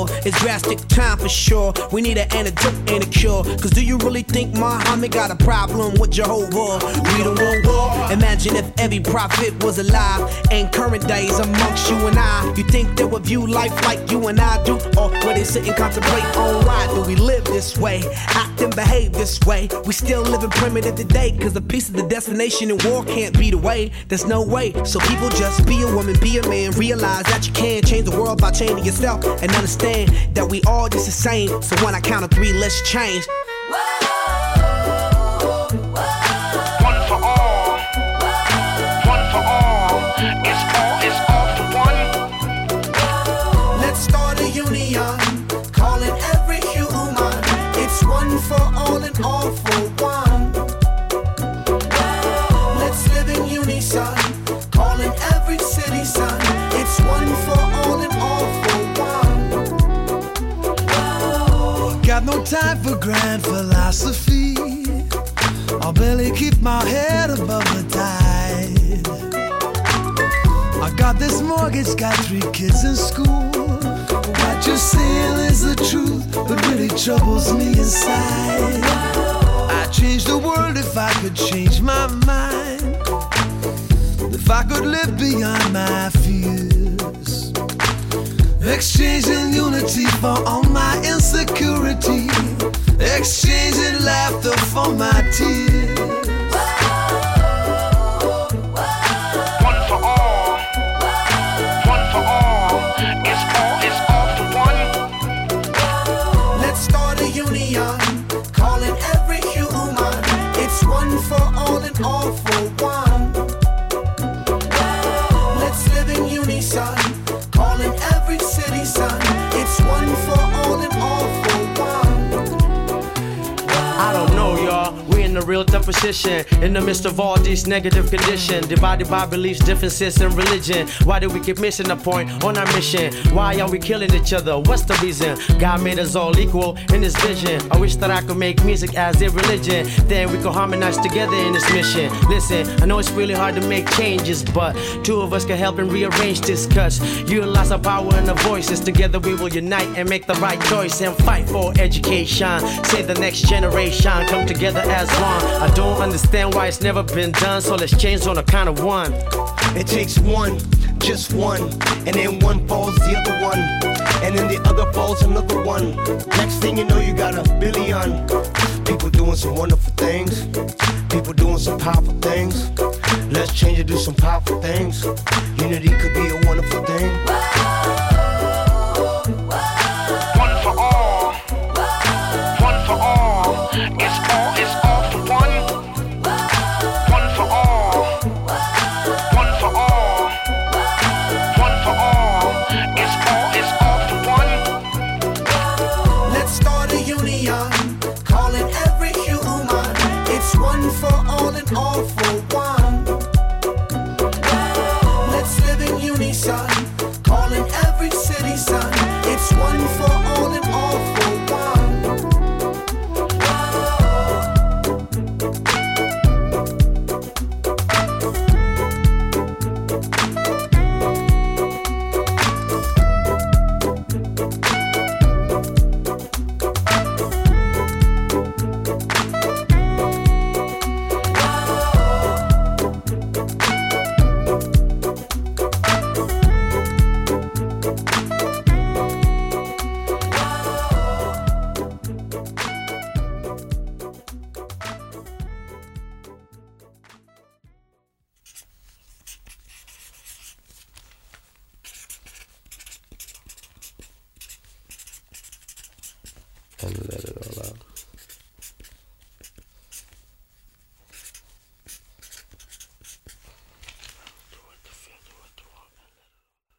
more. It's drastic time for sure. We need an antidote and a cure. Cause do you really think Muhammad got a problem with Jehovah? We don't want war. Imagine if every prophet was alive in current days amongst you and I. You think they would view life like you and I do? Or would they sit and contemplate on why do we live this way, act and behave this way? We still living primitive today, cause a piece of the destination in war can't be the way. There's no way. So people just be a woman, be a man. Realize that you can change the world by changing yourself, and understand that we all just the same. So when I count to 3, let's change. All and all for one. Let's live in unison, calling every city son. It's one for all and all for one. Got no time for grand philosophy. I'll barely keep my head above the tide. I got this mortgage, got 3 kids in school. What you're saying is the truth, but really troubles me inside. I'd change the world if I could change my mind. If I could live beyond my fears. Exchanging unity for all my insecurity. Exchanging laughter for my tears. Calling every human, it's one for all and all for one. Let's live in unison, calling every city son. It's one for all and all for one. I don't know, y'all. We in a real tough position in the midst of all these negative conditions, divided by beliefs, differences, and religion. Why do we keep missing the point on our mission? Why are we killing each other? What's the reason? God made us all equal in His vision. I wish that I could make music as a religion, then we could harmonize together in this mission. Listen, I know it's really hard to make changes, but 2 of us can help and rearrange this. Cause utilize our power and our voices. Together we will unite and make the right choice and fight for education. Save the next generation. Come together as one. I don't understand why it's never been done, so let's change on the count of 1. It takes one, just one, and then one falls the other one, and then the other falls another one. Next thing you know, you got a billion people doing some wonderful things, people doing some powerful things. Let's change and do some powerful things. Unity could be a wonderful thing. One for all, one for all. It's all for one. One for all, one for all, one for all. It's all for one. Let's start a union, calling every human. It's one for all and all for one. Let's live in unison, calling every city son. It's one for all and all for one. And let it